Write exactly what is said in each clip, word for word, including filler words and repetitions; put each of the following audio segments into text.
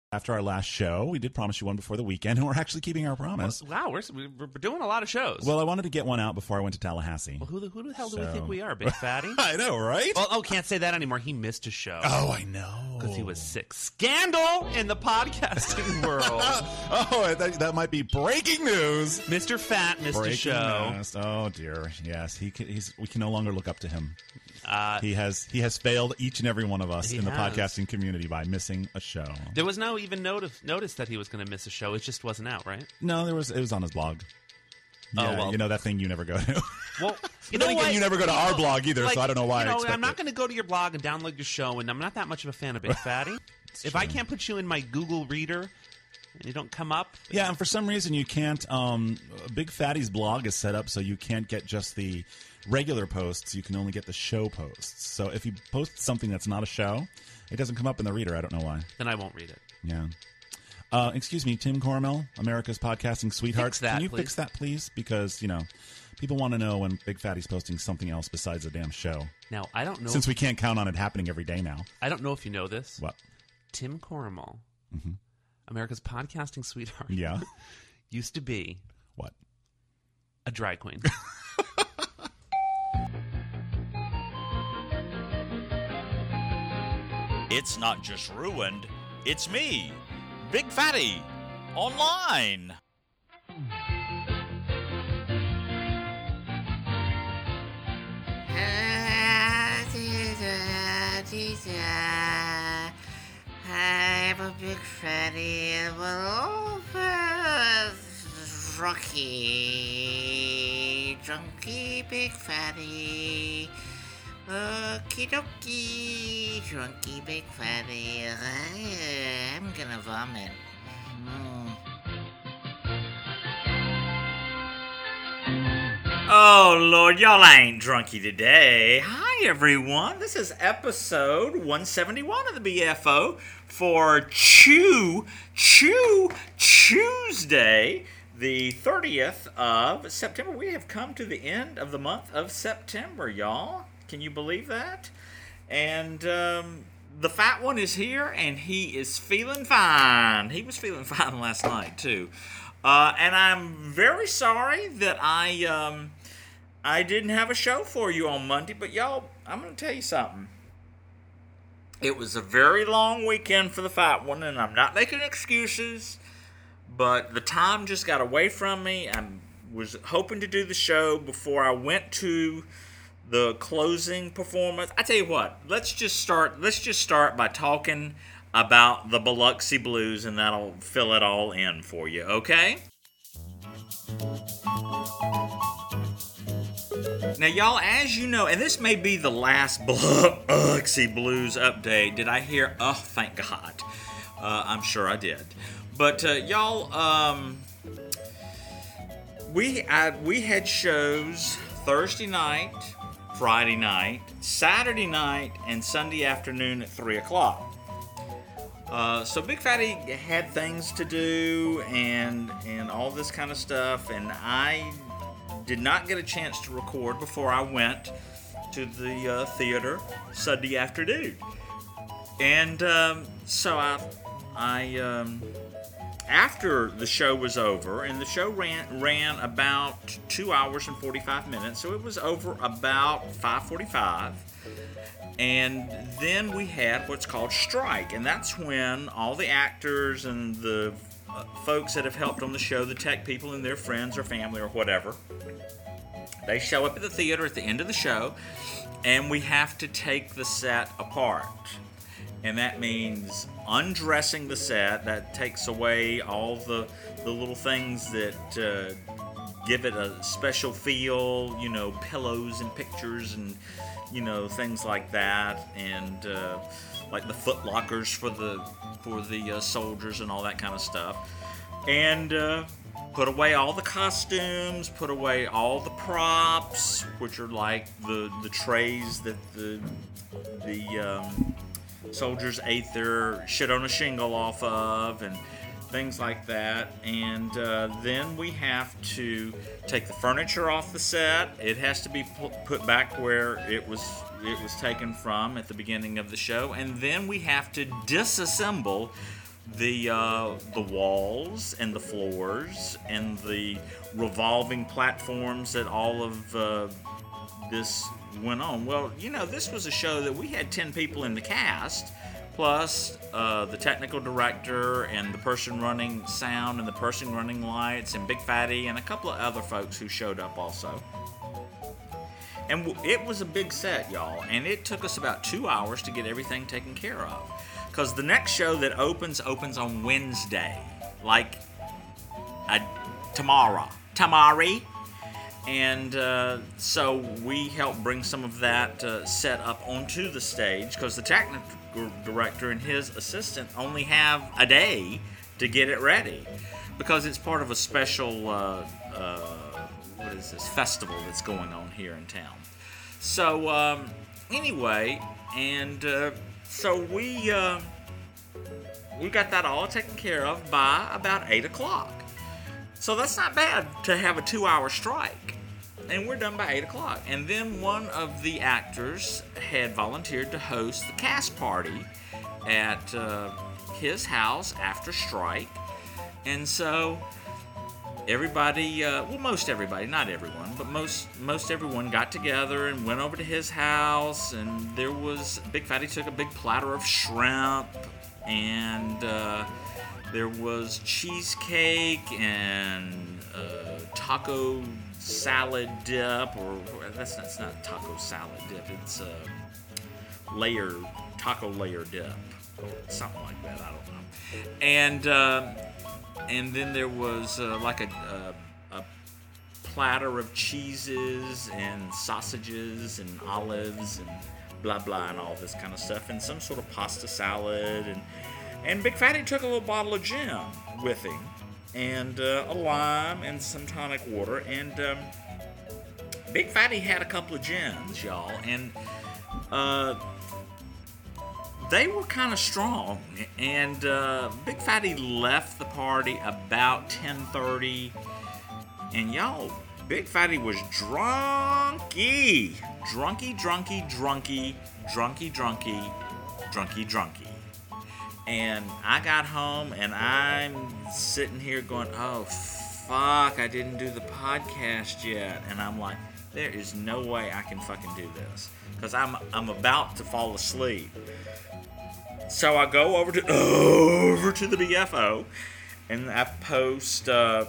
After our last show, we did promise you one before the weekend, and we're actually keeping our promise. Wow, we're, we're doing a lot of shows. Well, I wanted to get one out before I went to Tallahassee. Well, who the, who the hell so... do we think we are, Big Fatty? I know, right? Well, oh, can't say that anymore. He missed a show. Oh, I know. Because he was sick. Scandal in the podcasting world. Oh, that, that might be breaking news. Mister Fat missed breaking a show. News. Oh, dear. Yes, he can, he's. we can no longer look up to him. Uh, he has he has failed each and every one of us in the has. podcasting community by missing a show. There was no even notice notice that he was going to miss a show. It just wasn't out, right? No, there was. It was on his blog. Yeah, oh well, you know that thing you never go to. Well, you but know then what? again, you never go to our blog either, like, so I don't know why. You know, I expect I'm not it. going to go to your blog and download your show, and I'm not that much of a fan of Big Fatty. If true. I can't put you in my Google Reader and you don't come up, yeah, and for some reason you can't. Um, Big Fatty's blog is set up so you can't get just the regular posts. You can only get the show posts. So if you post something that's not a show, it doesn't come up in the reader. I don't know why. then I won't read it. Yeah. Uh, excuse me, Tim Cormel, America's podcasting sweetheart. Fix that, Can you please. fix that, please? Because, you know, people want to know when Big Fatty's posting something else besides the damn show. Now, I don't know. Since we can't count on it happening every day now. I don't know if you know this. What? Tim Cormel, Mm-hmm. America's podcasting sweetheart, Yeah. used to be What? a drag queen. It's not just ruined, it's me, Big Fatty, online. I'm a Big Fatty and a drunky, drunky Big Fatty. Okie dokie, drunky Big Fatty. I'm gonna vomit. Mm. Oh, Lord, y'all ain't drunky today. Hi, everyone. This is episode one seventy-one of the B F O for Chew, Chew, Tuesday, the thirtieth of September. We have come to the end of the month of September, y'all. Can you believe that? And um, the fat one is here, and he is feeling fine. He was feeling fine last night, too. Uh, and I'm very sorry that I um, I didn't have a show for you on Monday, but y'all, I'm going to tell you something. It was a very long weekend for the fat one, and I'm not making excuses, but the time just got away from me. I was hoping to do the show before I went to the closing performance. I tell you what, let's just start. Let's just start by talking about the Biloxi Blues, and that'll fill it all in for you. Okay? Now, y'all, as you know, and this may be the last Biloxi Blues update. Did I hear? Oh, thank God. Uh, I'm sure I did. But uh, y'all, um, we I, we had shows Thursday night, Friday night, Saturday night, and Sunday afternoon at three o'clock. Uh, so Big Fatty had things to do and and all this kind of stuff, and I did not get a chance to record before I went to the uh, theater Sunday afternoon. And um, so I, I um, after the show was over, and the show ran ran about two hours and forty-five minutes, so it was over about five forty-five. And then we had what's called strike, and that's when all the actors and the uh, folks that have helped on the show, the tech people and their friends or family or whatever, they show up at the theater at the end of the show, and we have to take the set apart. And that means undressing the set. That takes away all the, the little things that uh, give it a special feel, you know, pillows and pictures and, you know, things like that, and uh, like the foot lockers for the for the uh, soldiers and all that kind of stuff, and uh, put away all the costumes, put away all the props, which are like the the trays that the the um, soldiers ate their shit on a shingle off of, and things like that. And uh, then we have to take the furniture off the set. It has to be pu- put back where it was it was taken from at the beginning of the show. And then we have to disassemble the uh, the walls and the floors and the revolving platforms that all of uh, this went on. Well, you know, this was a show that we had ten people in the cast, plus uh, the technical director and the person running sound and the person running lights and Big Fatty and a couple of other folks who showed up also. And w- it was a big set, y'all, and it took us about two hours to get everything taken care of. Because the next show that opens, opens on Wednesday. Like, uh, tomorrow. Tamari. And uh, so we helped bring some of that uh, set up onto the stage, because the technical director and his assistant only have a day to get it ready. Because it's part of a special, uh, uh, what is this, festival that's going on here in town. So, um, anyway, and uh, so we uh, we got that all taken care of by about eight o'clock. So that's not bad to have a two-hour strike. And we're done by eight o'clock. And then one of the actors had volunteered to host the cast party at uh, his house after strike. And so everybody, uh, well, most everybody, not everyone, but most most everyone got together and went over to his house. And there was, Big Fatty took a big platter of shrimp, and uh, there was cheesecake and uh, taco salad dip, or that's not, it's not taco salad dip, it's a layer, taco layer dip, or something like that, I don't know. And uh, and then there was uh, like a, a, a platter of cheeses and sausages and olives and blah blah and all this kind of stuff, and some sort of pasta salad, and and Big Fatty took a little bottle of gin with him, and uh, a lime and some tonic water, and um, Big Fatty had a couple of gins, y'all, and uh, they were kind of strong, and uh, Big Fatty left the party about ten thirty, and y'all, Big Fatty was drunky, drunky, drunky, drunky, drunky, drunky, drunky, drunky. And I got home, and I'm sitting here going, oh, fuck, I didn't do the podcast yet. And I'm like, there is no way I can fucking do this, because I'm I'm about to fall asleep. So I go over to over to the B F O, and I post uh,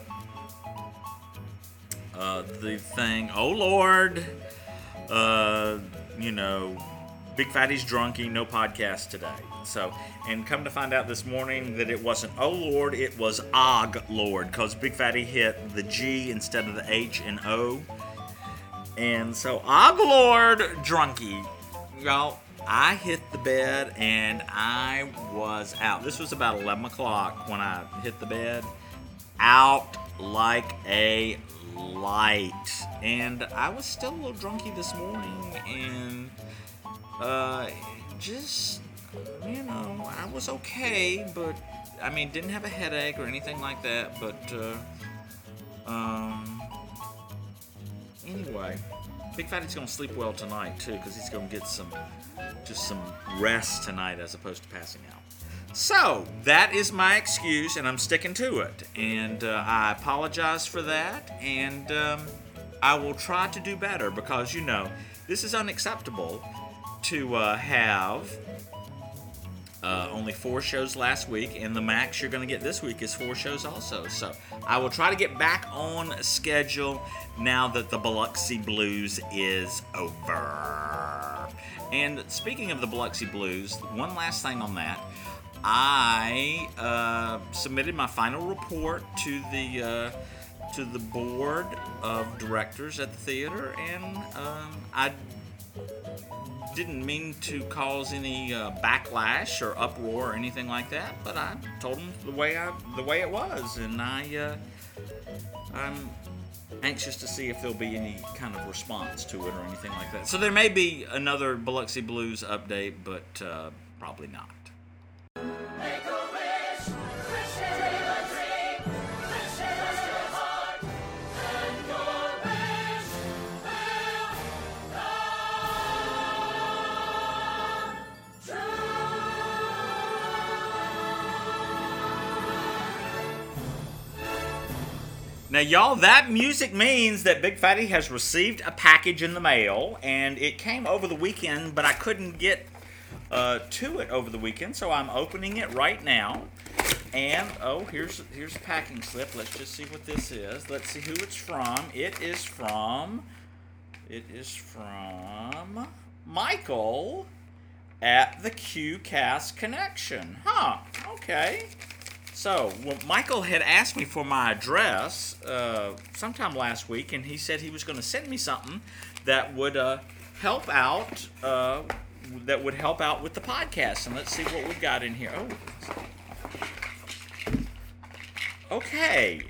uh, the thing, oh, Lord, uh, you know, Big Fatty's drunky, no podcast today. So, and come to find out this morning that it wasn't oh Lord, it was Og Lord, because Big Fatty hit the G instead of the H and O. And so, Og Lord drunky. Y'all, I hit the bed and I was out. This was about eleven o'clock when I hit the bed. Out like a light. And I was still a little drunky this morning, and uh, just, you know, I was okay, but, I mean, didn't have a headache or anything like that, but, uh, um, anyway, Big Fatty's gonna sleep well tonight, too, because he's gonna get some, just some rest tonight as opposed to passing out. So, that is my excuse, and I'm sticking to it, and uh, I apologize for that, and um, I will try to do better, because, you know, this is unacceptable to uh, have uh, only four shows last week, and the max you're going to get this week is four shows also. So I will try to get back on schedule now that the Biloxi Blues is over. And speaking of the Biloxi Blues, one last thing on that. I uh, submitted my final report to the uh, to the board of directors at the theater, and um, I didn't mean to cause any uh, backlash or uproar or anything like that, but I told them the way I the way it was, and I uh, I'm anxious to see if there'll be any kind of response to it or anything like that. So there may be another Biloxi Blues update, but uh, probably not. Make a wish, wish it a dream, wish it rest your heart, and your wish will come true. Now, y'all, that music means that Big Fatty has received a package in the mail, and it came over the weekend, but I couldn't get uh, to it over the weekend, so I'm opening it right now. And, oh, here's here's the packing slip. Let's just see what this is. Let's see who it's from. It is from, it is from Michael at the QCast Connection. Huh, okay. So, well, Michael had asked me for my address uh, sometime last week, and he said he was going to send me something that would uh, help out. Uh, that would help out with the podcast. And let's see what we've got in here. Oh, okay.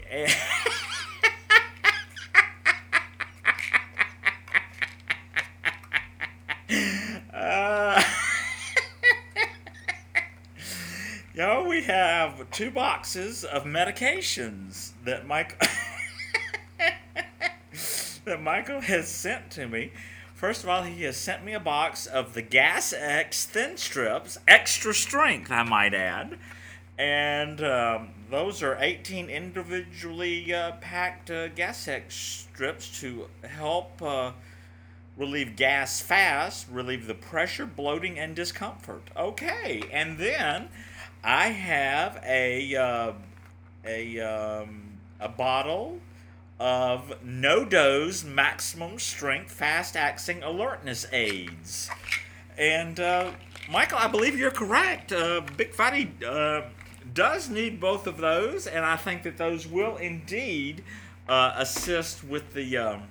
uh, Yo, we have two boxes of medications that Mike that Michael has sent to me. First of all, he has sent me a box of the Gas X Thin Strips, extra strength, I might add, and um, those are eighteen individually uh, packed uh, Gas X strips to help uh, relieve gas fast, relieve the pressure, bloating, and discomfort. Okay, and then I have a uh, a um, a bottle of No-Dose Maximum Strength Fast Acting Alertness Aids, and uh, Michael, I believe you're correct. Uh, Big Fatty uh, does need both of those, and I think that those will indeed uh, assist with the um,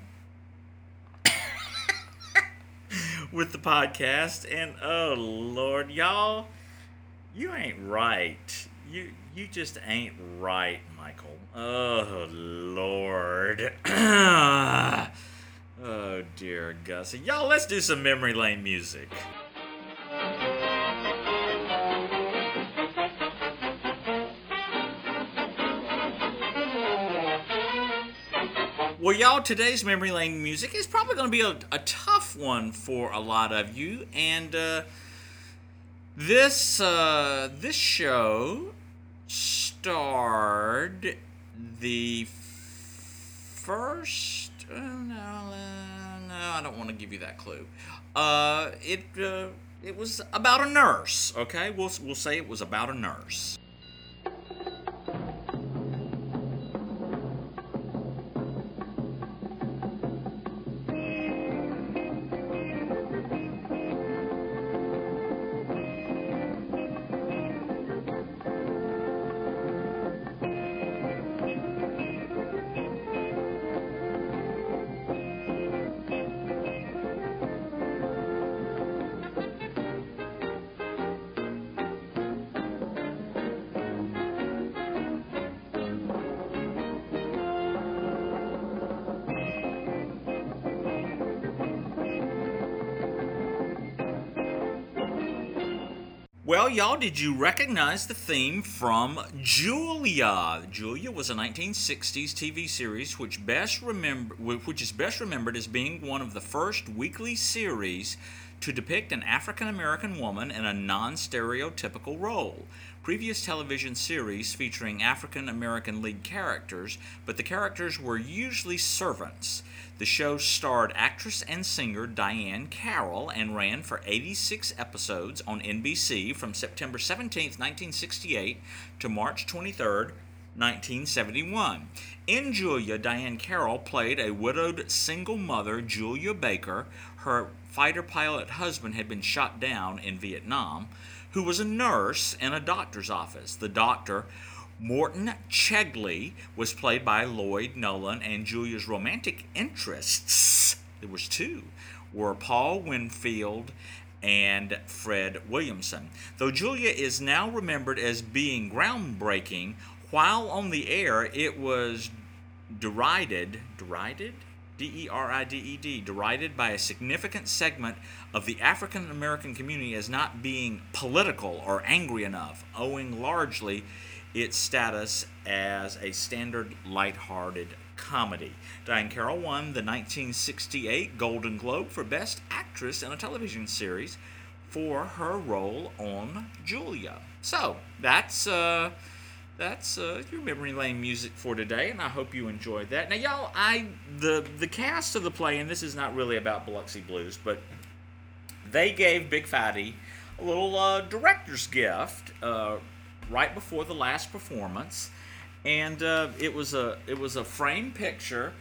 with the podcast. And oh Lord, y'all. You ain't right. You you just ain't right, Michael. Oh, Lord. Oh, dear Gussie. Y'all, let's do some memory lane music. Well, y'all, today's memory lane music is probably going to be a, a tough one for a lot of you, and, uh... This uh, this show starred the first. Uh, no, uh, no, I don't want to give you that clue. Uh, it uh, it was about a nurse. Okay, we'll we'll say it was about a nurse. Well, y'all, did you recognize the theme from Julia? Julia was a nineteen sixties T V series which best remember, which is best remembered as being one of the first weekly series to depict an African-American woman in a non-stereotypical role. Previous television series featuring African-American lead characters, but the characters were usually servants. The show starred actress and singer Diahann Carroll and ran for eighty-six episodes on N B C from September seventeenth, nineteen sixty-eight to March twenty-third, nineteen seventy-one. In Julia, Diahann Carroll played a widowed single mother, Julia Baker. Her fighter pilot husband had been shot down in Vietnam, who was a nurse in a doctor's office. The doctor, Morton Chegley, was played by Lloyd Nolan, and Julia's romantic interests, there was two, were Paul Winfield and Fred Williamson. Though Julia is now remembered as being groundbreaking, while on the air it was derided, derided? D E R I D E D, derided by a significant segment of the African American community as not being political or angry enough, owing largely its status as a standard lighthearted comedy. Diahann Carroll won the nineteen sixty-eight Golden Globe for Best Actress in a Television Series for her role on Julia. So, that's uh, that's uh, your memory lane music for today, and I hope you enjoyed that. Now, y'all, I the the cast of the play, and this is not really about Biloxi Blues, but they gave Big Fatty a little uh, director's gift uh, right before the last performance, and uh, it was a it was a framed picture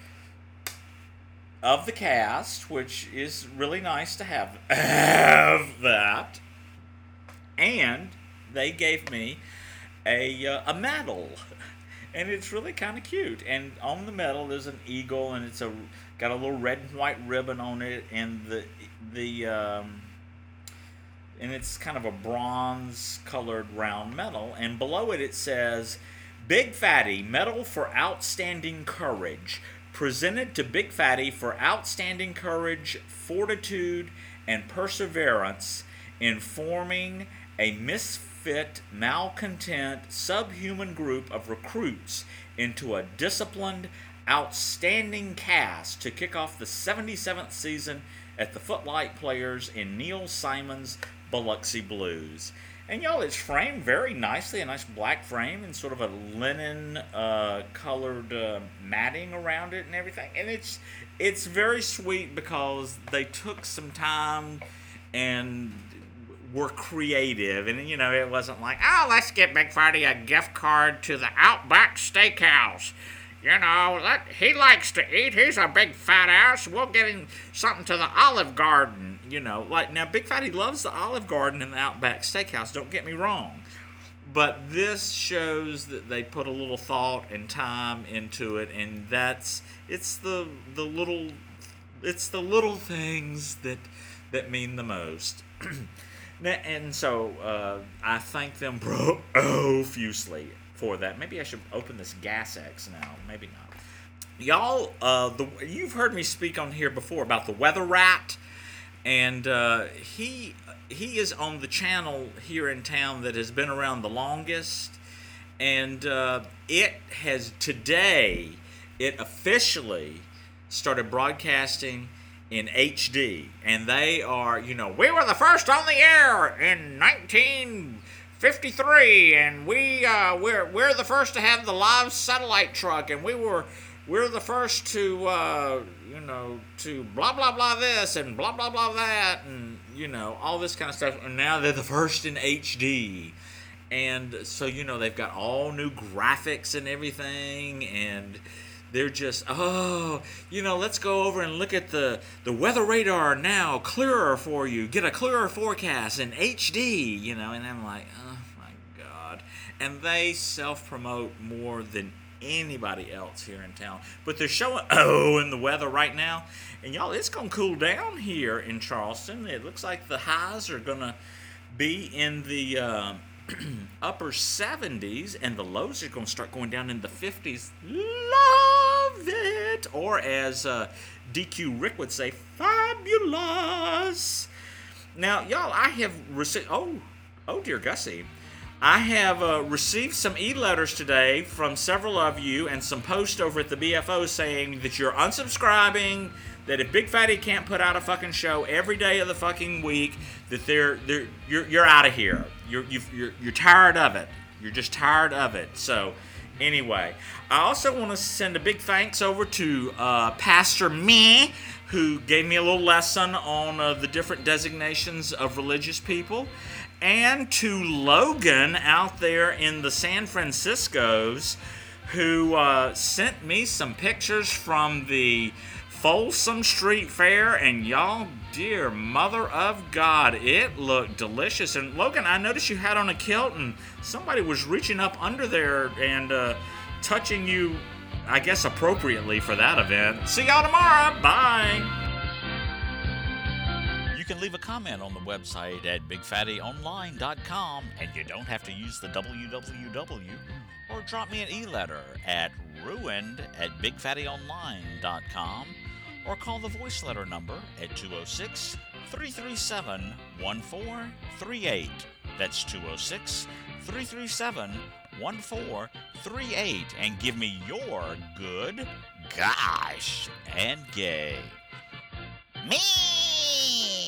of the cast, which is really nice to have have that, and they gave me a uh, a medal, and it's really kind of cute. And on the medal there's an eagle, and it's a got a little red and white ribbon on it, and the the um, and it's kind of a bronze colored round medal, and below it it says, "Big Fatty Medal for Outstanding Courage, presented to Big Fatty for outstanding courage, fortitude, and perseverance in forming a misfit, malcontent, subhuman group of recruits into a disciplined, outstanding cast to kick off the seventy-seventh season at the Footlight Players in Neil Simon's Biloxi Blues." And y'all, it's framed very nicely, a nice black frame and sort of a linen uh, colored uh, matting around it and everything. And it's it's very sweet because they took some time and were creative. And, you know, it wasn't like, oh, let's get Big Fatty a gift card to the Outback Steakhouse. You know, that, he likes to eat. He's a big fat ass. We'll get him something to the Olive Garden. You know, like, now, Big Fatty loves the Olive Garden and the Outback Steakhouse. Don't get me wrong. But this shows that they put a little thought and time into it, and that's, it's the the little, it's the little things that that mean the most. And so uh, I thank them profusely for that. Maybe I should open this Gas X now. Maybe not. Y'all, uh, the you've heard me speak on here before about the Weather Rat, and uh, he he is on the channel here in town that has been around the longest, and uh, it has today it officially started broadcasting in H D, and they are, you know, we were the first on the air in nineteen fifty-three, and we uh, we're we're the first to have the live satellite truck, and we were we're the first to uh, you know to blah blah blah this and blah blah blah that, and you know all this kind of stuff. And now they're the first in H D, and so you know they've got all new graphics and everything, and they're just, oh, you know, let's go over and look at the, the weather radar now, clearer for you. Get a clearer forecast in H D, you know. And I'm like, oh, my God. And they self-promote more than anybody else here in town. But they're showing, oh, in the weather right now. And, y'all, it's going to cool down here in Charleston. It looks like the highs are going to be in the Uh, upper seventies, and the lows are going to start going down in the fifties. Love it! Or as uh, D Q Rick would say, fabulous! Now, y'all, I have received, oh, oh dear Gussie, I have uh, received some e-letters today from several of you and some posts over at the B F O saying that you're unsubscribing, that if Big Fatty can't put out a fucking show every day of the fucking week, that they're they're you're you're out of here. You're you've, you're you're tired of it. You're just tired of it. So, anyway, I also want to send a big thanks over to uh, Pastor Me, who gave me a little lesson on uh, the different designations of religious people, and to Logan out there in the San Franciscos, who uh, sent me some pictures from the Folsom Street Fair, and y'all, dear mother of God, it looked delicious. And Logan, I noticed you had on a kilt, and somebody was reaching up under there and uh, touching you, I guess, appropriately for that event. See y'all tomorrow. Bye. You can leave a comment on the website at big fatty online dot com, and you don't have to use the w w w, or drop me an e-letter at ruined at big fatty online dot com, or call the voice letter number at two oh six, three three seven, one four three eight. That's two oh six, three three seven, one four three eight, and give me your good, gosh, and gay. Me!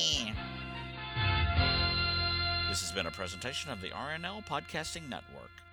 This has been a presentation of the R N L Podcasting Network.